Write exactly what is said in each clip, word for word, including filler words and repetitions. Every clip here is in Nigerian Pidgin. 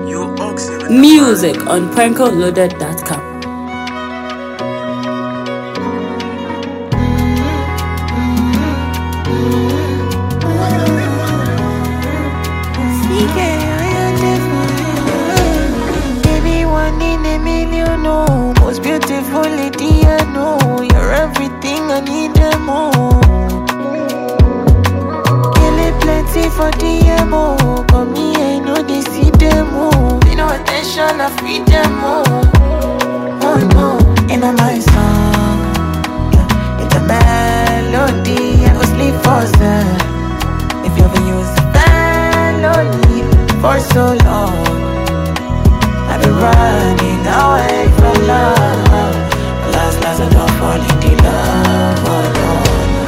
Music on Pranko Loaded dot com. Baby, one in a million, no. Most beautiful lady I know. You're everything I need and more. Kill it plenty for the M O. But me, I know they see them all. Pay no attention, I free them all. Oh no, in my song, yeah, it's a melody. I go sleep for them. If you ever use the melody for so long, I've been running away from love. Last, last, I don't fall in the love. Oh no.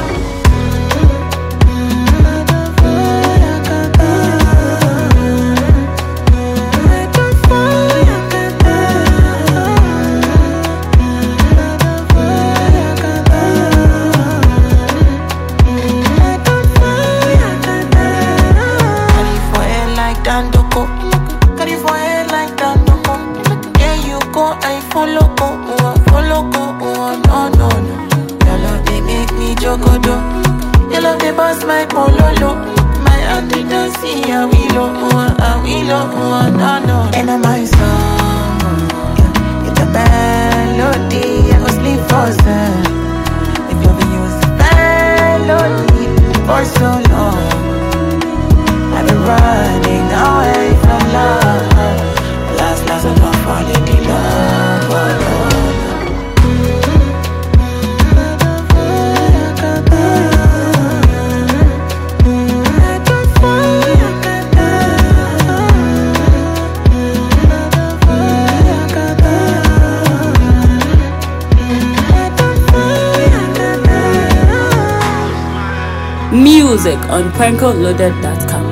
Follow go, oh, follow go, oh, no, no, no. Your love, they make me jogodo. Your love, they bust my pololo. My auntie don't see how we low, oh, how we low, oh, no, no. And I'm my song, yeah, it's a melody. I go sleep for them. If you ever use the melody for so long, I've been running away from love. Last, last, I'm not falling in love. Music on Pranko Loaded dot com.